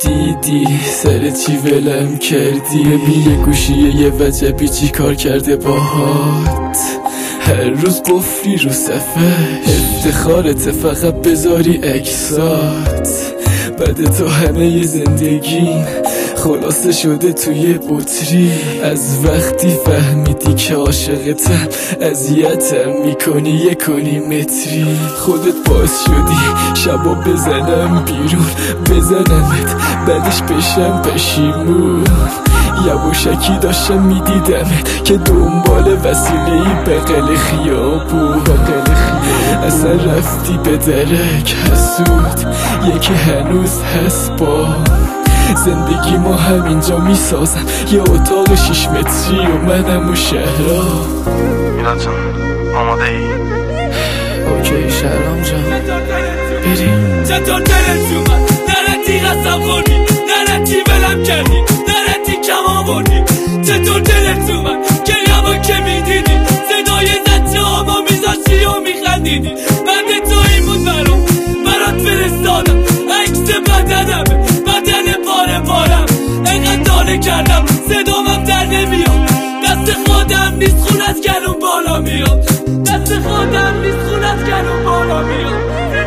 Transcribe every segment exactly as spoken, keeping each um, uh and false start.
دیدی سر چی ولم کردی؟ ببین یه گوشیه یه وجبی چی کار کرده باهات؟ هر روز قفلی رو صفحش، افتخارت فقط بذاری اکسات. بعد تو همه ی زندگیم خلاصه شده توی بطری. از وقتی فهمیدی که عاشقتم اذیتم میکنی یه کنی متری. خودت باز شدی شبا بزنم بیرون، بزنمت بعدش بشم پشیمون. یواشکی داشتم میدیدمت که دنبال وسیله‌ای بغل خیابون. اصلا رفتی به درک حسود، یکی هنوز هست با زندگی ما همینجا میسازم یه اتاق شیش متری و منم و شهرها. میلاد جان آماده ای؟ اوکی شهرام جان بریم. چطور دلت اومد؟ نرتی قسم خوردی، نرتی ولم کردی، نرتی کم آوردی. چطور دلت اومد که یما که میدیدی صدای زچه ها ما میذاشتی و میخندیدی؟ من به تو این بود برام برات فرستادم عکس بدنمه، بدن پاره پارم اینقدر دانه کردم صدامم در نمیاد. دست خودم نیست خون از گلوم بالا میاد، دست خودم نیست خون از گلوم بالا میاد.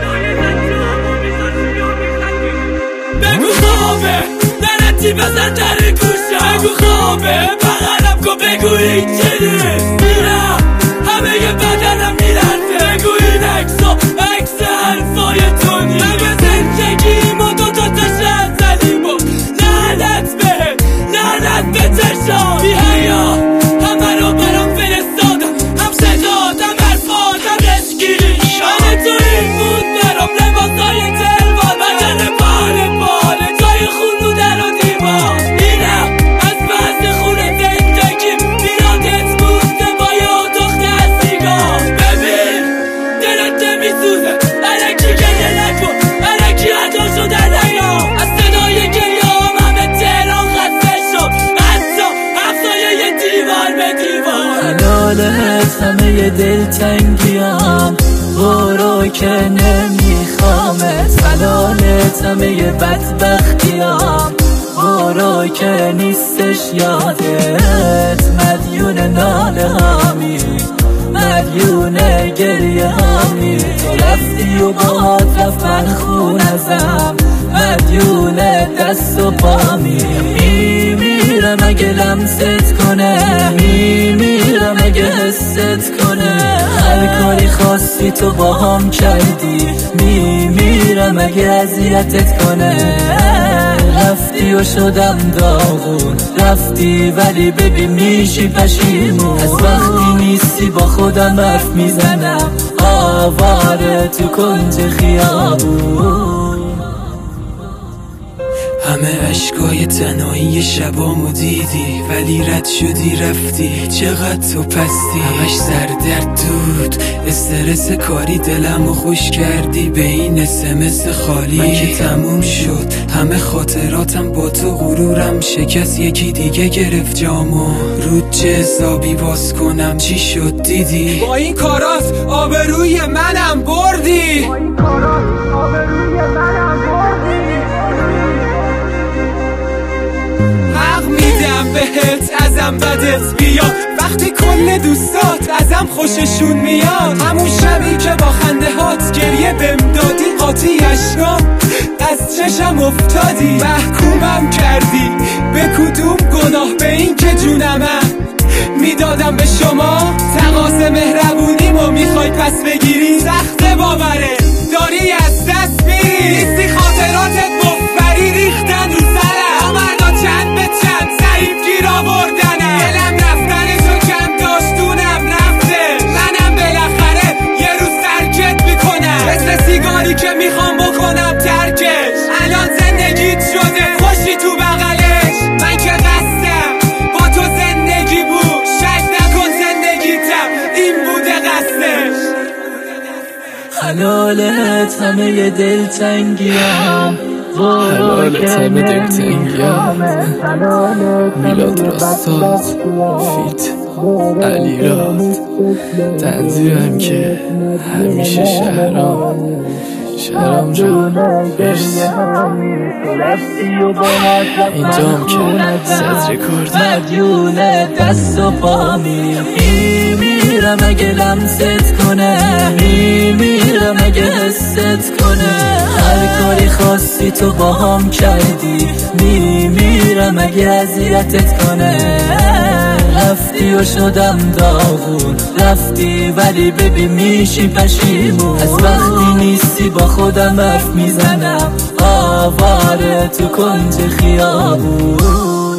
بگو خوابه نرتی بزن در گوشم، بگو خوابه بغلم کن بگو این چنیست. میرم همه ی بدنم میلرزه، بگو این عکسا عکس حرفای تو نیست. همه زندگیم و دو تا تشت زدیم با لعنت به لعنت به چشام بی حیا. همه رو برام فرستادم، هم صدات هم حرفات هم عشقگیری. همه تو این بود برام لباسای تلوان، بدن پاره پاره جای خون رو در و دیوار. اینم از بحث خونه زندگیم میادت بوده با یه اتاق ده سیگار. ببین دلت نمیسوزه الکی گریه نکن، الکی عدا شده نیام. از صدای گریه‌ام همه تهران خسته شد، حتی همسایه یه دیوار به دیوار. حلالت همه ی دلتنگیام، برو که نمیخوامت. حلالت همه ی بدبختیام، برو که نیستش یادت. مدیون ناله هامی، مدیون گریه هامی. تو رفتی و باهات رفت من خون ازم، مدیون دست و پامی. میمیرم اگه لمست کنه، میمیرم اگه حست کنه. هر کاری خواستی تو با هم کردی، میمیرم اگه اذیتت کنه. رفتی و شدم داغون، رفتی ولی ببین میشی پشیمون. از وقتی نیستی با خودم حرف میزنم، آواره تو کنج خیابون. همه عشقای تنهایی شبامو دیدی ولی رد شدی رفتی. چقدر تو پستی، همش سردرد دود استرس کاری دلمو خوش کردی به این اسمس خالی. من که تموم شد همه خاطراتم با تو، غرورم شکست یکی دیگه گرفت جامو. رود چه حسابی باز کنم چی شد دیدی؟ با این کارات آبروی منم بردی، با این کارات آبروی منم بردی. حق میدم بهت ازم بدت بیاد، وقتی کل دوستات ازم خوششون میاد. همون شبی که با خنده هات گریه بهم دادی، قاطی اشکام از چشم افتادی. محکومم کردی به کدوم گناه؟ به این که جونمم میدادم به شما. تقاضا مهربونیمو میخوای پس بگیری؟ سخت باوره داری از دست میری، نیستی خاطراتت مفبری ریختن رو سرم. مردا چند به چند ضعیف گیر آوردنم، دلم رفتنشو کم داشت دونم رفته. منم بالاخره یه روز ترکت میکنم، مثل سیگاری که میخوام بکنم ترکش. الان زندگیت شده خوشی تو بغلش، من که قصدم با تو زندگی بود. شک نکن زندگیتم این بوده قصدش. حلالت همه ی دلتنگیام، حلالت همه دلتنگیام. میلاد راستاد فیت علی راد، تنظیمم که همیشه شهرام شرم جون برسی اینجام که صدر کرد مدیون دست و پا میمیرم اگه لمست کنه، میمیرم اگه حست کنه. هر کاری خواستی تو با هم کردی، میمیرم اگه اذیتت کنه. رفتی و شدم داغون، رفتی ولی ببین میشی پشیمون. از وقتی نیستی با خودم حرف میزنم، آواره تو کنج خیابون.